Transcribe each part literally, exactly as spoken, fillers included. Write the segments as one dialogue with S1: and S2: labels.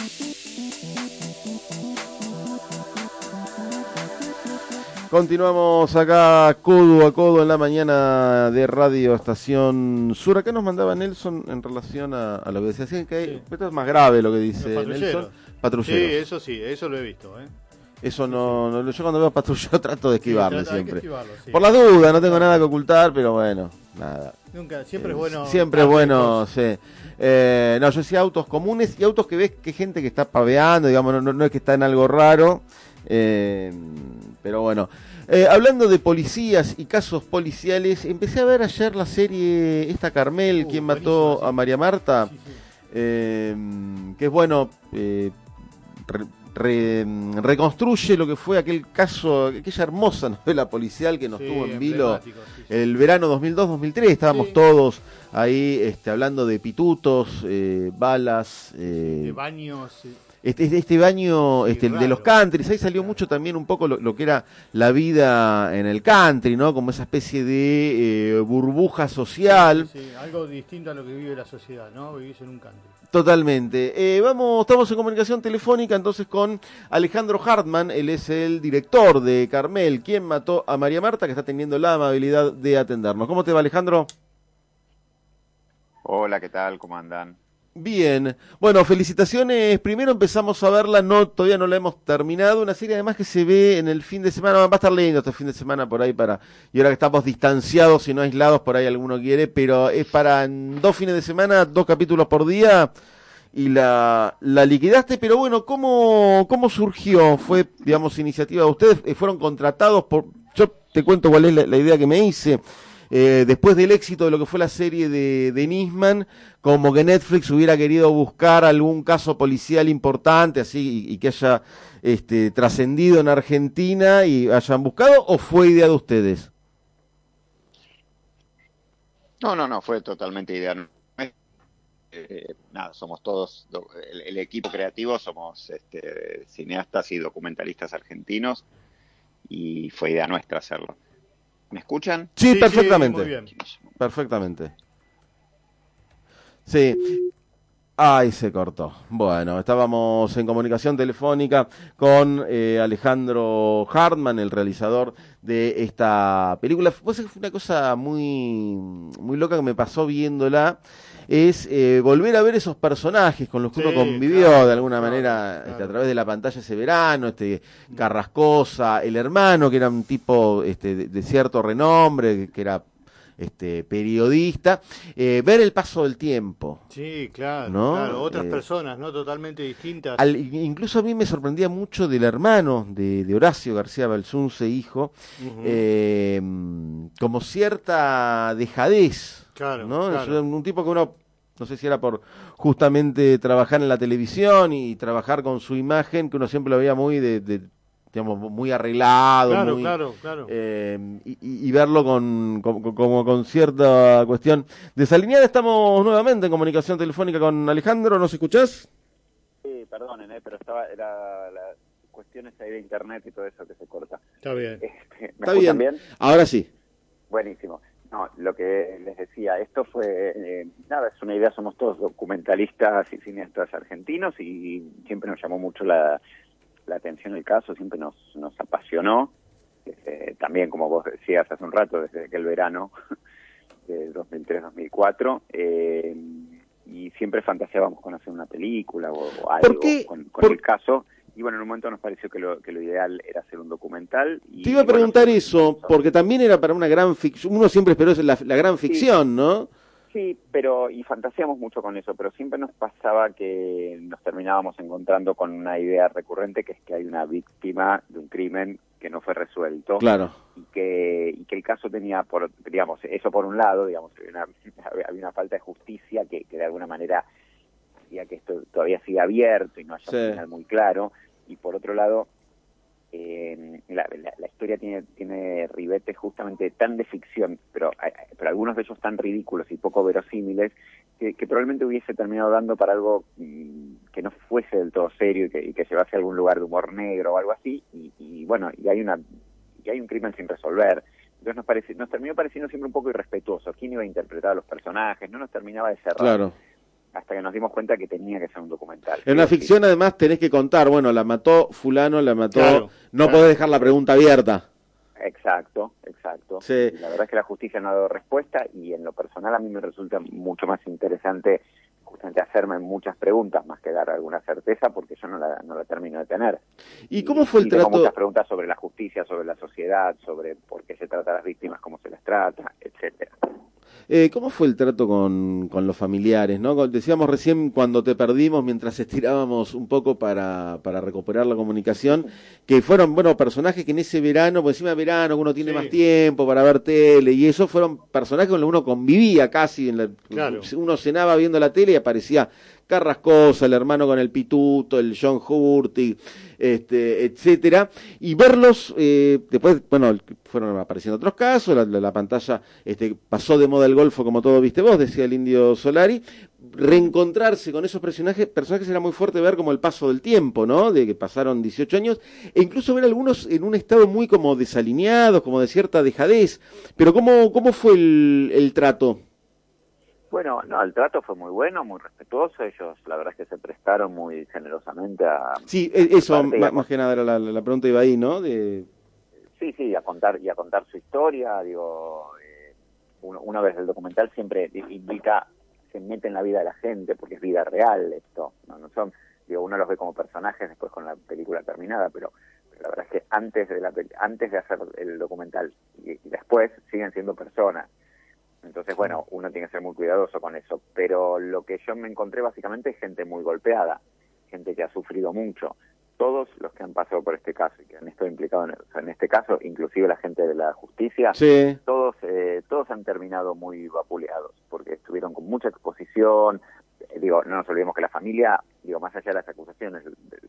S1: Continuamos acá codo a codo en la mañana de Radio Estación Sur. Acá nos mandaba Nelson en relación a, a lo que decía. Así que hay, sí. Esto es más grave lo que dice Nelson. Patrulleros.
S2: Sí, eso sí, eso lo he visto. ¿eh?
S1: Eso
S2: sí,
S1: no,
S2: sí.
S1: no, yo cuando veo patrulleros trato de esquivarle
S2: sí,
S1: siempre.
S2: Esquivarlo, sí.
S1: Por las dudas, no tengo nada que ocultar, pero bueno, nada.
S2: Nunca, siempre eh, es bueno.
S1: Siempre es bueno, sí. Eh, no, yo decía autos comunes y autos que ves que gente que está paveando, digamos, no, no, no es que está en algo raro. Eh, pero bueno, eh, hablando de policías y casos policiales, empecé a ver ayer la serie esta Carmel, uh, quien mató sí. a María Marta, sí, sí. Eh, que es bueno, eh, re, re, reconstruye lo que fue aquel caso, aquella hermosa novela policial que nos sí, tuvo en vilo sí, sí. el verano dos mil dos dos mil tres, estábamos sí. todos ahí este, hablando de pitutos, eh, balas, eh,
S2: de baños. Sí.
S1: Este, este baño sí, este, el de los countries, ahí salió mucho también un poco lo, lo que era la vida en el country, ¿no? Como esa especie de eh, burbuja social.
S2: Sí, sí, algo distinto a lo que vive la sociedad, ¿no? Vivís en un country.
S1: Totalmente. Eh, vamos, estamos en comunicación telefónica entonces con Alejandro Hartman, él es el director de Carmel, quien mató a María Marta, que está teniendo la amabilidad de atendernos. ¿Cómo te va, Alejandro?
S3: Hola, ¿qué tal? ¿Cómo andan?
S1: Bien, bueno, felicitaciones. Primero empezamos a verla, no todavía no la hemos terminado. Una serie además que se ve en el fin de semana, va a estar lindo este fin de semana por ahí para. Y ahora que estamos distanciados y no aislados, por ahí alguno quiere, pero es para dos fines de semana, dos capítulos por día y la, la liquidaste. Pero bueno, ¿cómo, cómo surgió? ¿Fue, digamos, iniciativa de ustedes? ¿Fueron contratados por.? Yo te cuento cuál es la, la idea que me hice. Eh, después del éxito de lo que fue la serie de, de Nisman, como que Netflix hubiera querido buscar algún caso policial importante, así, y, y que haya este, trascendido en Argentina y hayan buscado, ¿o fue idea de ustedes?
S3: No, no, no, fue totalmente idea. Eh, nada, somos todos, el, el equipo creativo, somos este, cineastas y documentalistas argentinos, y fue idea nuestra hacerlo. ¿Me escuchan?
S1: Sí,
S2: sí
S1: perfectamente.
S2: Sí, muy bien.
S1: Perfectamente. Sí. Ay, se cortó. Bueno, estábamos en comunicación telefónica con eh, Alejandro Hartman, el realizador de esta película. Pues fue una cosa muy, muy loca que me pasó viéndola. Es eh, volver a ver esos personajes con los que sí, uno convivió claro, de alguna claro, manera claro. Este, a través de la pantalla ese verano, este Carrascosa, el hermano que era un tipo este, de, de cierto renombre, que era este periodista, eh, ver el paso del tiempo.
S2: Sí, claro,
S1: ¿no?
S2: claro, otras
S1: eh,
S2: personas, ¿no? Totalmente distintas.
S1: Al, incluso a mí me sorprendía mucho del hermano de, de Horacio García Balsunce, hijo, uh-huh. eh, como cierta dejadez.
S2: Claro,
S1: ¿no?
S2: claro.
S1: Es un tipo que uno, no sé si era por justamente trabajar en la televisión y trabajar con su imagen, que uno siempre lo veía muy de, de digamos, muy arreglado,
S2: claro,
S1: muy,
S2: claro, claro.
S1: Eh, y, y verlo con, con, con, con cierta cuestión desalineada. Estamos nuevamente en comunicación telefónica con Alejandro, ¿nos escuchás?
S3: Sí, perdonen, eh, pero estaba era las cuestiones ahí de internet y todo eso que se corta.
S2: Está bien.
S3: Este, ¿me
S1: Está bien.
S3: bien?
S1: Ahora sí.
S3: Buenísimo. No, lo que les decía, esto fue, eh, nada, es una idea, somos todos documentalistas y cineastas argentinos y siempre nos llamó mucho la, la atención el caso, siempre nos, nos apasionó, eh, también como vos decías hace un rato, desde aquel verano de dos mil tres dos mil cuatro, eh, y siempre fantaseábamos con hacer una película o, o algo con, con
S1: ¿Por...
S3: el caso. Y bueno, en un momento nos pareció que lo, que lo ideal era hacer un documental. Y,
S1: Te iba a preguntar
S3: bueno,
S1: eso, porque también era para una gran ficción, uno siempre esperó la, la gran ficción,
S3: sí,
S1: ¿no?
S3: Sí, pero, y fantaseamos mucho con eso, pero siempre nos pasaba que nos terminábamos encontrando con una idea recurrente, que es que hay una víctima de un crimen que no fue resuelto.
S1: Claro.
S3: Y que, y que el caso tenía, por, digamos, eso por un lado, digamos, había una, había una falta de justicia que, que de alguna manera hacía que esto todavía siga abierto y no haya sí. un final muy claro. Y por otro lado, eh, la, la, la historia tiene, tiene ribetes justamente tan de ficción, pero, pero algunos de ellos tan ridículos y poco verosímiles, que, que probablemente hubiese terminado dando para algo mmm, que no fuese del todo serio y que, y que llevase a algún lugar de humor negro o algo así. Y, y bueno, y hay una y hay un crimen sin resolver. Entonces nos parece, nos terminó pareciendo siempre un poco irrespetuoso. ¿Quién iba a interpretar a los personajes? No nos terminaba de cerrar.
S1: Claro.
S3: hasta que nos dimos cuenta que tenía que ser un documental.
S1: En una ficción además tenés que contar, bueno, la mató fulano, la mató,
S2: claro,
S1: no
S2: claro.
S1: podés dejar la pregunta abierta.
S3: Exacto, exacto.
S1: Sí.
S3: La verdad es que la justicia no ha dado respuesta y en lo personal a mí me resulta mucho más interesante justamente hacerme muchas preguntas más que dar alguna certeza porque yo no la, no la termino de tener.
S1: ¿Y cómo fue el
S3: y tengo
S1: trato?
S3: muchas preguntas sobre la justicia, sobre la sociedad, sobre por qué se trata a las víctimas, cómo se las trata, etcétera.
S1: Eh, ¿Cómo fue el trato con, con los familiares, ¿no? Decíamos recién cuando te perdimos, mientras estirábamos un poco para, para recuperar la comunicación, que fueron, bueno, personajes que en ese verano, por encima de verano, uno tiene
S2: Sí.
S1: más tiempo para ver tele, y eso fueron personajes con los que uno convivía casi, en la,
S2: Claro.
S1: uno cenaba viendo la tele y aparecía Carrascosa, el hermano con el pituto, el John Hurtig, este, etcétera, y verlos, eh, después, bueno, fueron apareciendo otros casos, la, la, la pantalla este, pasó de moda el golfo como todo viste vos, decía el Indio Solari, reencontrarse con esos personajes, personajes era muy fuerte ver como el paso del tiempo, ¿no? De que pasaron dieciocho años, e incluso ver algunos en un estado muy como desalineados, como de cierta dejadez, pero ¿cómo, cómo fue el, el trato?
S3: Bueno, no, el trato fue muy bueno, muy respetuoso, ellos la verdad es que se prestaron muy generosamente a...
S1: Sí, eso,
S3: parte,
S1: más, más que nada era la, la pregunta iba ahí, ¿no? De...
S3: Sí, sí, a contar y a contar su historia, digo, eh, uno, una vez el documental siempre invita, se mete en la vida de la gente, porque es vida real esto, no, no son, digo, uno los ve como personajes después con la película terminada, pero, pero la verdad es que antes de la antes de hacer el documental y, y después siguen siendo personas. Entonces, bueno, uno tiene que ser muy cuidadoso con eso, pero lo que yo me encontré básicamente es gente muy golpeada, gente que ha sufrido mucho. Todos los que han pasado por este caso y que han estado implicados en, o sea, en este caso, inclusive la gente de la justicia,
S1: sí.
S3: todos eh, todos han terminado muy vapuleados, porque estuvieron con mucha exposición. Eh, digo, no nos olvidemos que la familia, digo, más allá de las acusaciones,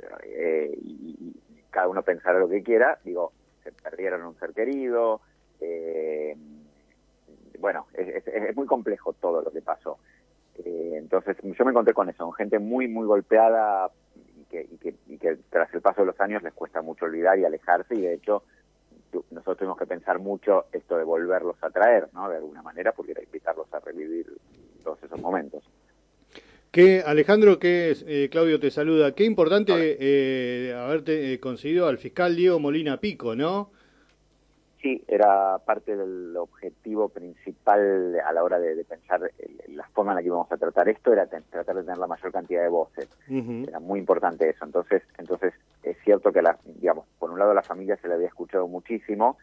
S3: eh, y, y cada uno pensará lo que quiera, digo, se perdieron un ser querido, eh, bueno, es, es, es muy complejo todo lo que pasó. Eh, entonces yo me encontré con eso, con gente muy, muy golpeada y que, y, que, y que tras el paso de los años les cuesta mucho olvidar y alejarse, y de hecho tu, nosotros tuvimos que pensar mucho esto de volverlos a traer, ¿no? De alguna manera, porque era invitarlos a revivir todos esos momentos.
S2: Que Alejandro, que es, eh, Claudio te saluda. Qué importante eh, haberte eh, conseguido al fiscal Diego Molina Pico, ¿no?
S3: Sí, era parte del objetivo principal a la hora de, de pensar el, la forma en la que íbamos a tratar esto, era ten, tratar de tener la mayor cantidad de voces. Uh-huh. Era muy importante eso. Entonces, entonces es cierto que, la, digamos, por un lado a la familia se le había escuchado muchísimo,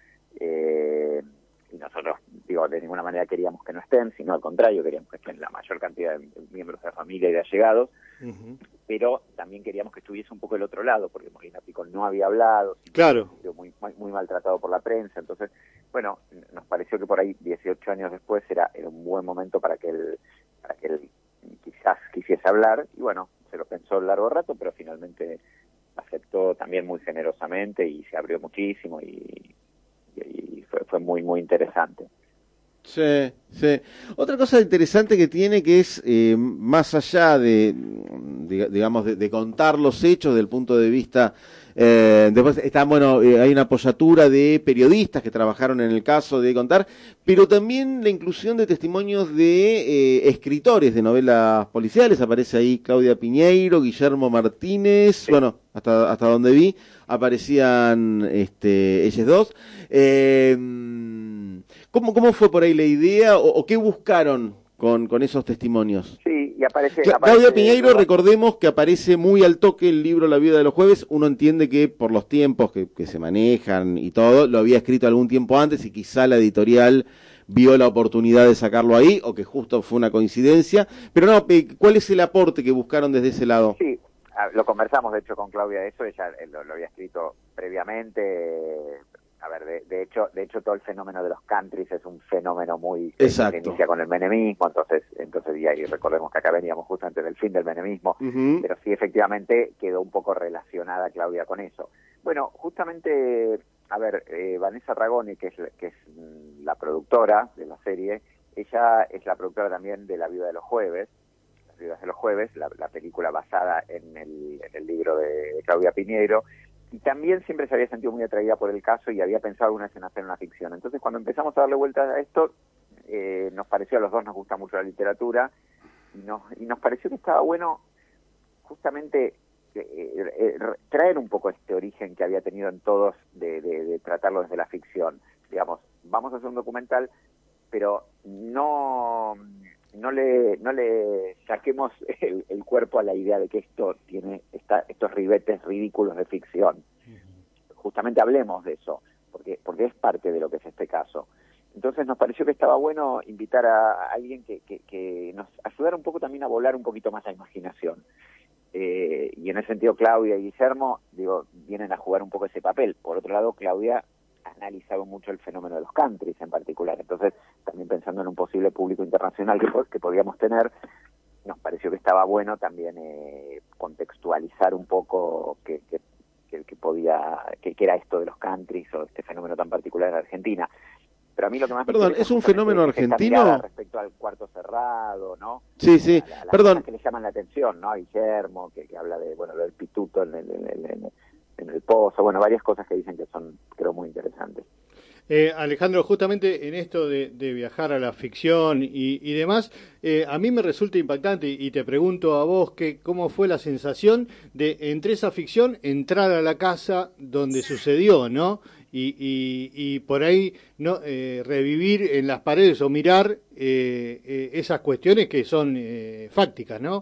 S3: eh, y nosotros, digo, de ninguna manera queríamos que no estén, sino al contrario, queríamos que estén la mayor cantidad de miembros de la familia y de allegados, uh-huh. pero también queríamos que estuviese un poco el otro lado, porque Molina Pico no había hablado,
S2: claro,
S3: muy, muy maltratado por la prensa. Entonces, bueno, nos pareció que por ahí dieciocho años después era, era un buen momento para que él, para que él quizás quisiese hablar, y bueno, se lo pensó largo rato, pero finalmente aceptó también muy generosamente y se abrió muchísimo y, y fue, fue muy, muy interesante.
S1: Sí, sí. Otra cosa interesante que tiene, que es eh, más allá de, de digamos, de, de contar los hechos desde el punto de vista, eh, después está, bueno, eh, hay una apoyatura de periodistas que trabajaron en el caso de contar, pero también la inclusión de testimonios de eh, escritores de novelas policiales. Aparece ahí Claudia Piñeiro, Guillermo Martínez, sí. Bueno, hasta hasta donde vi, aparecían este, ellos dos. Eh, ¿Cómo, ¿Cómo fue por ahí la idea o, o qué buscaron con, con esos testimonios?
S3: Sí, y aparece...
S1: Cla-
S3: aparece
S1: Claudia Piñeiro,
S3: ¿no?
S1: recordemos que aparece muy al toque el libro La Viuda de los Jueves. Uno entiende que por los tiempos que, que se manejan y todo, lo había escrito algún tiempo antes y quizá la editorial vio la oportunidad de sacarlo ahí o que justo fue una coincidencia. Pero no, ¿cuál es el aporte que buscaron desde ese lado?
S3: Sí, lo conversamos de hecho con Claudia eso, ella lo, lo había escrito previamente. A ver, de, de hecho, de hecho todo el fenómeno de los countries es un fenómeno muy que inicia con el menemismo, entonces, entonces y ahí recordemos que acá veníamos justo antes del fin del menemismo, uh-huh. pero sí efectivamente quedó un poco relacionada Claudia con eso. Bueno, justamente, a ver, eh, Vanessa Ragoni, que es, que es la productora de la serie, ella es la productora también de La Viuda de los Jueves, Las Viudas de los Jueves, la, la película basada en el, en el libro de Claudia Piñeiro. Y también siempre se había sentido muy atraída por el caso y había pensado alguna vez en hacer una ficción. Entonces, cuando empezamos a darle vuelta a esto, eh, nos pareció, a los dos nos gusta mucho la literatura, y, nos, y nos pareció que estaba bueno justamente eh, eh, traer un poco este origen que había tenido en todos de, de, de tratarlo desde la ficción. Digamos, vamos a hacer un documental, pero no... no le no le saquemos el, el cuerpo a la idea de que esto tiene esta, estos ribetes ridículos de ficción. Uh-huh. Justamente hablemos de eso, porque porque es parte de lo que es este caso. Entonces nos pareció que estaba bueno invitar a, a alguien que, que, que nos ayudara un poco también a volar un poquito más la imaginación. Eh, y en ese sentido Claudia y Guillermo, digo, vienen a jugar un poco ese papel. Por otro lado, Claudia ha analizado mucho el fenómeno de los countries en particular. Entonces, también pensando en un posible público internacional que, que podíamos tener, nos pareció que estaba bueno también eh, contextualizar un poco que, que, que, que podía que, que era esto de los countries o este fenómeno tan particular en Argentina. Pero a mí lo que más
S1: Perdón,
S3: me
S1: ¿es un fenómeno
S3: es
S1: argentino?
S3: Respecto al cuarto cerrado, ¿no?
S1: Sí, sí,
S3: la, la,
S1: perdón.
S3: Que le llaman la atención, ¿no? A Guillermo, que, que habla de, bueno, lo del pituto en el, en, el, en, el, en el pozo, bueno, varias cosas que dicen que son, creo, muy interesantes.
S2: Eh, Alejandro, justamente en esto de, de viajar a la ficción y, y demás, eh, a mí me resulta impactante y, y te pregunto a vos que cómo fue la sensación de, entre esa ficción, entrar a la casa donde sucedió, ¿no? Y, y, y por ahí no eh, revivir en las paredes o mirar eh, eh, esas cuestiones que son eh, fácticas, ¿no?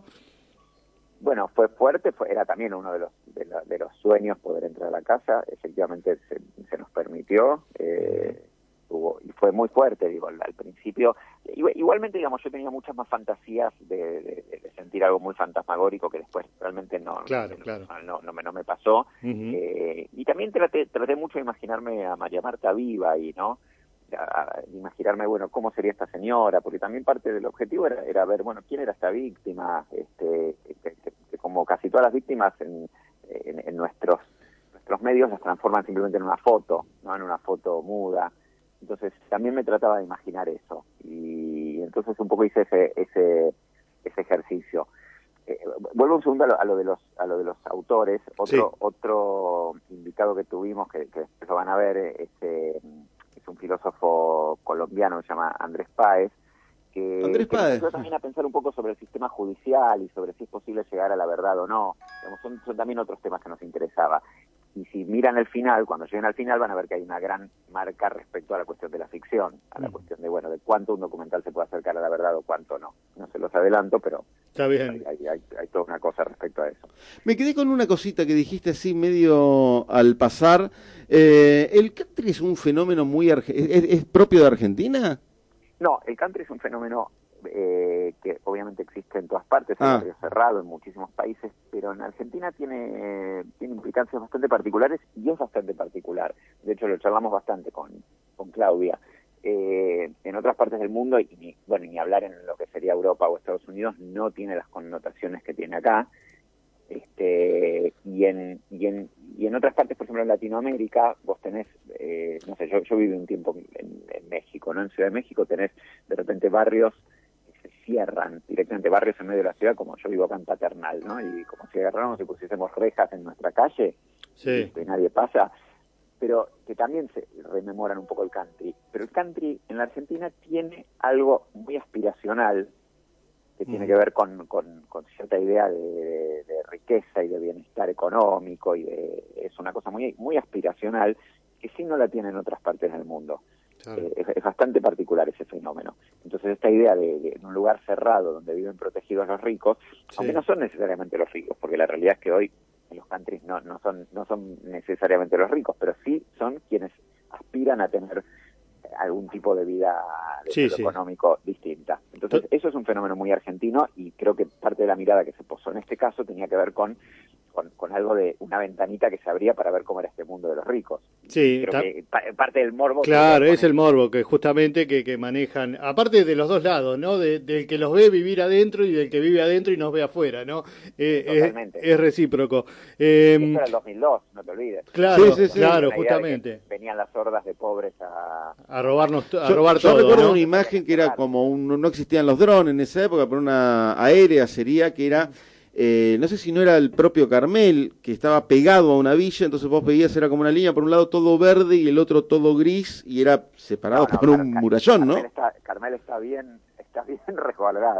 S3: Bueno, fue fuerte, fue, era también uno de los de, la, de los sueños poder entrar a la casa, efectivamente se, se nos permitió, eh, hubo, y fue muy fuerte, digo, al, al principio. Igualmente, digamos, yo tenía muchas más fantasías de, de, de sentir algo muy fantasmagórico que después realmente no,
S2: claro,
S3: no,
S2: claro.
S3: no, no, no, me, no me pasó.
S2: Uh-huh.
S3: eh, y también traté, traté mucho de imaginarme a María Marta viva ahí, ¿no? A, a imaginarme, bueno, cómo sería esta señora, porque también parte del objetivo era, era ver, bueno, quién era esta víctima, este, que, que, que como casi todas las víctimas en, en, en nuestros nuestros medios las transforman simplemente en una foto, no en una foto muda. Entonces también me trataba de imaginar eso, y entonces un poco hice ese ese ese ejercicio. Eh, vuelvo un segundo a lo, a lo de los a lo de los autores. Otro sí. otro invitado que tuvimos que, que después lo van a ver es eh, es un filósofo colombiano que se llama Andrés Páez, que,
S1: Andrés
S3: que
S1: Páez.
S3: nos ayudó también a pensar un poco sobre el sistema judicial y sobre si es posible llegar a la verdad o no. Digamos, son, son también otros temas que nos interesaba. Y si miran el final, cuando lleguen al final van a ver que hay una gran marca respecto a la cuestión de la ficción, a la cuestión de, bueno, de cuánto un documental se puede acercar a la verdad o cuánto no. No se los adelanto, pero
S2: está bien.
S3: Hay, hay, hay, hay toda una cosa respecto a eso.
S1: Me quedé con una cosita que dijiste así medio al pasar. Eh, ¿El country es un fenómeno muy... Arge- ¿es, ¿Es propio de Argentina?
S3: No, el country es un fenómeno eh, que obviamente existe en todas partes, en
S1: ah.
S3: el barrio cerrado, en muchísimos países, pero en Argentina tiene, tiene implicancias bastante particulares y es bastante particular. De hecho, lo charlamos bastante con, con Claudia. Eh, en otras partes del mundo, y ni, bueno, ni hablar en lo que sería Europa o Estados Unidos, no tiene las connotaciones que tiene acá. Este, y en y en y en otras partes, por ejemplo en Latinoamérica, vos tenés, eh, no sé, yo yo viví un tiempo en, en México, ¿no? En Ciudad de México tenés de repente barrios que se cierran directamente, barrios en medio de la ciudad, como yo vivo acá en Paternal, ¿no? Y como si agarráramos y pusiésemos rejas en nuestra calle,
S2: sí.
S3: y nadie pasa, pero que también se rememoran un poco el country. Pero el country en la Argentina tiene algo muy aspiracional, que tiene que ver con, con, con cierta idea de, de, de riqueza y de bienestar económico, y de, es una cosa muy muy aspiracional que sí no la tiene en otras partes del mundo. Claro. Eh, es, es bastante particular ese fenómeno. Entonces esta idea de, de en un lugar cerrado donde viven protegidos los ricos, sí. aunque no son necesariamente los ricos, porque la realidad es que hoy los countries no, no son no son necesariamente los ricos, pero sí son quienes aspiran a tener algún tipo de vida de
S2: sí, sí.
S3: económico distinta. Entonces, eso es un fenómeno muy argentino, y creo que parte de la mirada que se posó en este caso tenía que ver con, con, con algo de una ventanita que se abría para ver cómo era este mundo de los ricos.
S2: Sí,
S3: creo que pa parte del morbo.
S2: Claro, es el morbo que justamente que, que manejan, aparte de los dos lados, ¿no? De, del que los ve vivir adentro y del que vive adentro y nos ve afuera, ¿no? Eh,
S3: Totalmente.
S2: Es, es recíproco. Eh,
S3: Esto era el dos mil dos, no te olvides.
S2: Claro,
S1: sí, sí, sí.
S2: claro, justamente.
S3: Venían las hordas de pobres a...
S2: A robarnos, a
S1: yo,
S2: robar
S1: yo
S2: todo,
S1: recuerdo
S2: ¿no?
S1: una imagen que era como un, no existían los drones en esa época, pero una aérea sería que era, eh, no sé si no era el propio Carmel, que estaba pegado a una villa, entonces vos veías, era como una línea, por un lado todo verde y el otro todo gris, y era separado no, no, por un Car murallón,
S3: Carmel
S1: ¿no?
S3: Está, Carmel está bien, está bien resguardado.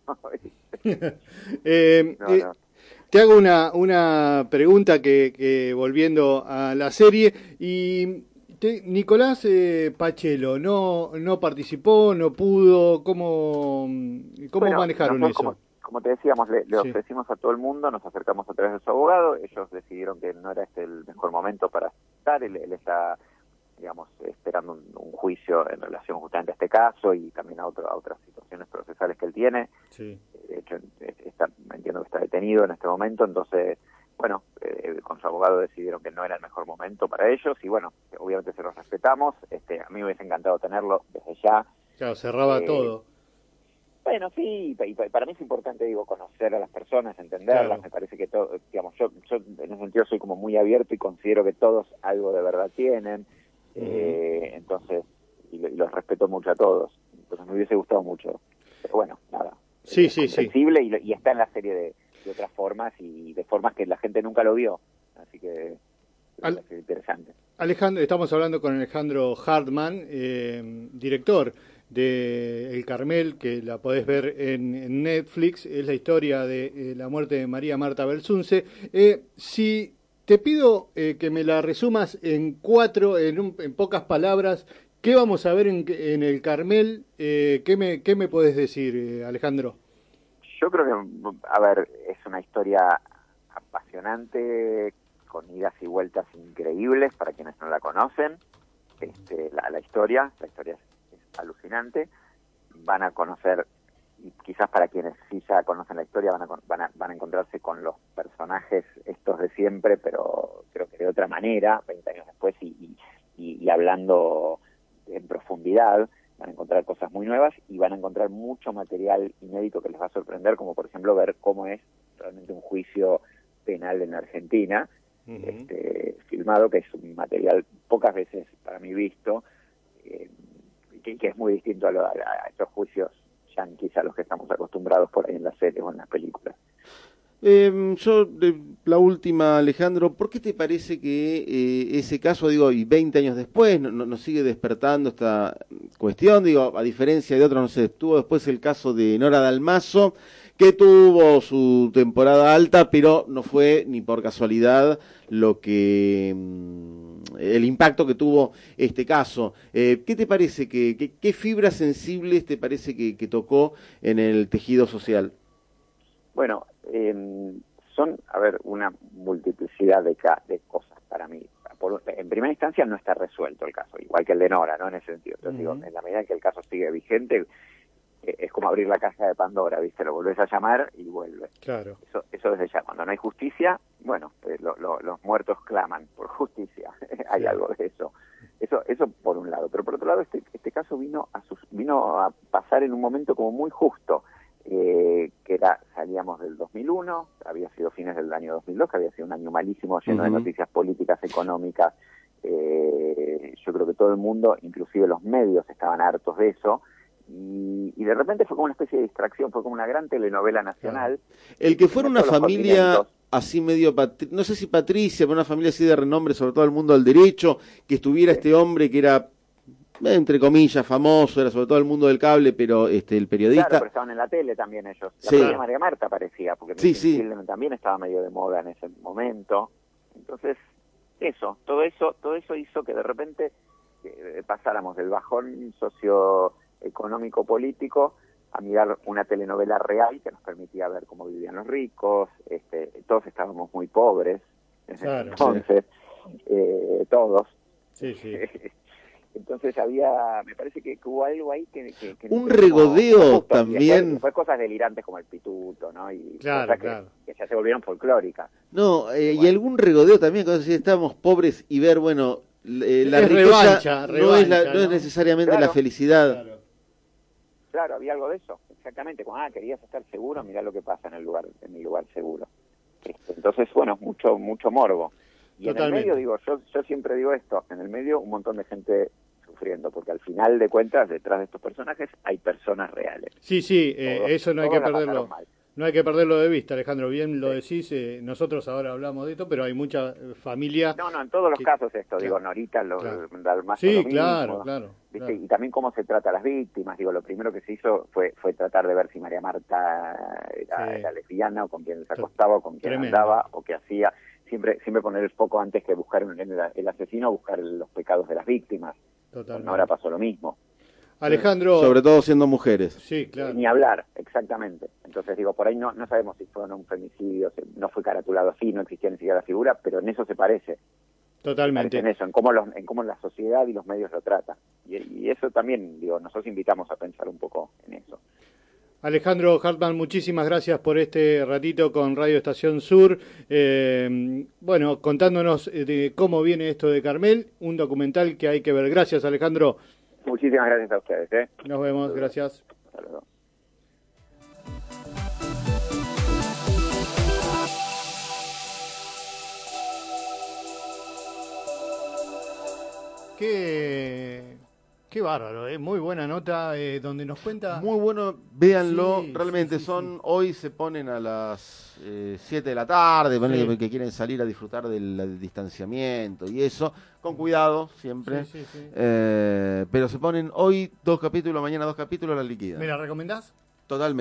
S2: eh,
S3: no,
S2: eh,
S3: no.
S2: Te hago una, una pregunta que, que volviendo a la serie, y te, Nicolás eh, Pachelo no no participó, no pudo, ¿cómo, cómo
S3: Bueno,
S2: manejaron
S3: nosotros,
S2: eso?
S3: como, como te decíamos, le, le
S2: Sí.
S3: ofrecimos a todo el mundo, nos acercamos a través de su abogado, ellos decidieron que no era este el mejor momento para estar, él, él está, digamos, esperando un, un juicio en relación justamente a este caso y también a, otro, a otras situaciones procesales que él tiene.
S2: Sí.
S3: De hecho, está, entiendo que está detenido en este momento, entonces, bueno, eh, con su abogado decidieron que no era el mejor momento para ellos y bueno, obviamente se los respetamos. Este, a mí me hubiese encantado tenerlo desde ya.
S2: Claro, cerraba
S3: Eh,
S2: todo.
S3: Bueno, sí, y para mí es importante, digo, conocer a las personas, entenderlas.
S2: Claro.
S3: Me parece que todo, digamos, yo, yo en ese sentido soy como muy abierto y considero que todos algo de verdad tienen. Uh-huh. eh, entonces, y, y los respeto mucho a todos. Entonces me hubiese gustado mucho. Pero bueno, nada.
S2: Sí,
S3: es
S2: sí, sí.
S3: Y, y está en la serie de, de otras formas y de formas que la gente nunca lo vio. Así que
S2: Al...
S3: es interesante.
S2: Alejandro, estamos hablando con Alejandro Hartman, eh, director de El Carmel, que la podés ver en, en Netflix. Es la historia de eh, la muerte de María Marta Belsunce. Eh, si te pido eh, que me la resumas en cuatro, en, un, en pocas palabras, ¿qué vamos a ver en, en El Carmel? Eh, ¿qué, me, ¿Qué me podés decir, eh, Alejandro?
S3: Yo creo que, a ver, es una historia apasionante, con idas y vueltas increíbles para quienes no la conocen. Este, la, la historia, la historia es, es alucinante. Van a conocer, y quizás para quienes sí ya conocen la historia, van a, van a, van a encontrarse con los personajes estos de siempre, pero creo que de otra manera, veinte años después, y, y, y hablando en profundidad. Van a encontrar cosas muy nuevas y van a encontrar mucho material inédito que les va a sorprender, como por ejemplo ver cómo es realmente un juicio penal en Argentina, uh-huh. este, filmado, que es un material pocas veces para mí visto, eh, que, que es muy distinto a, lo, a, a estos juicios yanquis a los que estamos acostumbrados por ahí en las series o en las películas.
S1: Eh, yo, de, la última, Alejandro, ¿por qué te parece que eh, ese caso, digo, y veinte años después, no, no, nos sigue despertando esta cuestión? Digo, a diferencia de otros, no sé, tuvo después el caso de Nora Dalmazo, que tuvo su temporada alta, pero no fue ni por casualidad lo que el impacto que tuvo este caso. Eh, ¿Qué te parece? Que, que, ¿Qué fibras sensibles te parece que, que tocó en el tejido social?
S3: Bueno, eh, son, a ver, una multiplicidad de, ca de cosas para mí. Por, en primera instancia no está resuelto el caso, igual que el de Nora, ¿no? En ese sentido. Entonces, uh-huh. digo, en la medida en que el caso sigue vigente, eh, es como abrir la caja de Pandora, ¿viste? Lo volvés a llamar y vuelve.
S2: Claro.
S3: Eso, eso desde ya. Cuando no hay justicia, bueno, eh, lo, lo, los muertos claman por justicia. Hay sí. algo de eso. Eso eso por un lado. Pero por otro lado, este, este caso vino a, sus, vino a pasar en un momento como muy justo. Eh, que era, salíamos del dos mil uno, había sido fines del año dos mil dos, que había sido un año malísimo, lleno uh-huh. de noticias políticas, económicas. Eh, yo creo que todo el mundo, inclusive los medios, estaban hartos de eso. Y, y de repente fue como una especie de distracción, fue como una gran telenovela nacional.
S1: Uh-huh. El que fuera una familia así medio, patri- no sé si patricia, pero una familia así de renombre, sobre todo el mundo del derecho, que estuviera sí. este hombre que era, entre comillas, famoso, era sobre todo el mundo del cable, pero este el periodista...
S3: Claro, pero estaban en la tele también ellos. La
S1: sí.
S3: propia María Marta parecía, porque
S1: sí, sí.
S3: también estaba medio de moda en ese momento. Entonces, eso, todo eso todo eso hizo que de repente eh, pasáramos del bajón socioeconómico político a mirar una telenovela real que nos permitía ver cómo vivían los ricos. Este, todos estábamos muy pobres en
S2: claro,
S3: entonces, sí. eh, todos.
S2: Sí, sí.
S3: Entonces había, me parece que hubo algo ahí que... que, que
S1: un regodeo también.
S3: Y después, después cosas delirantes como el pituto, ¿no? Y
S2: claro,
S3: cosas
S2: claro.
S3: Que, que ya se volvieron folclóricas.
S1: No, eh,
S3: bueno.
S1: y algún regodeo también, cuando si estábamos pobres y ver, bueno, eh, la
S2: es
S1: riqueza
S2: revancha,
S1: no,
S2: revancha,
S1: es la, no,
S2: ¿no?
S1: es necesariamente
S3: claro,
S1: la felicidad.
S3: Claro. claro, había algo de eso, exactamente. Como, ah, querías estar seguro, mirá lo que pasa en el lugar en el lugar seguro. Entonces, bueno, mucho mucho morbo. Y
S2: Totalmente.
S3: En el medio, digo, yo, yo siempre digo esto, en el medio un montón de gente sufriendo, porque al final de cuentas, detrás de estos personajes hay personas reales.
S2: Sí, sí, eh,
S3: todos,
S2: eso no hay que perderlo. no hay que perderlo de vista, Alejandro, bien lo decís, eh, nosotros ahora hablamos de esto, pero hay mucha eh, familia...
S3: No, no, en todos los
S2: que...
S3: casos esto,
S2: claro,
S3: digo, Norita, lo,
S2: claro.
S3: Dalmacio,
S2: Sí,
S3: lo mismo,
S2: claro, claro,
S3: ¿viste?
S2: claro.
S3: Y también cómo se trata a las víctimas, digo, lo primero que se hizo fue fue tratar de ver si María Marta era,
S2: Sí.
S3: era lesbiana, o con quién se acostaba, o con quién
S2: Tremendo.
S3: andaba, o qué hacía, siempre siempre poner el foco antes que buscar en el, el asesino, buscar los pecados de las víctimas.
S2: Totalmente.
S3: Ahora pasó lo mismo.
S2: Alejandro...
S1: Sobre todo siendo mujeres.
S2: Sí, claro.
S3: Ni hablar, exactamente. Entonces digo, por ahí no no sabemos si fue un femicidio, si no fue caratulado así, no existía ni siquiera la figura, pero en eso se parece.
S2: Totalmente.
S3: En eso, en cómo, los, en cómo la sociedad y los medios lo tratan. Y, y eso también, digo, nosotros invitamos a pensar un poco en eso.
S2: Alejandro Hartmann, muchísimas gracias por este ratito con Radio Estación Sur. Eh, bueno, contándonos de cómo viene esto de Carmel, un documental que hay que ver. Gracias, Alejandro.
S3: Muchísimas gracias a ustedes. ¿eh?
S2: Nos vemos, gracias.
S3: Hasta luego.
S2: Qué, qué bárbaro, ¿eh? Muy buena nota eh, donde nos cuenta...
S1: Muy bueno, véanlo,
S2: Sí,
S1: realmente
S2: sí, sí,
S1: son,
S2: sí.
S1: hoy se ponen a las eh, siete de la tarde, ponele
S2: Sí.
S1: que, que quieren salir a disfrutar del, del distanciamiento y eso, con cuidado siempre,
S2: Sí, sí, sí.
S1: Eh, pero se ponen hoy dos capítulos, mañana dos capítulos, la liquidan.
S2: ¿Me la recomendás?
S1: Totalmente.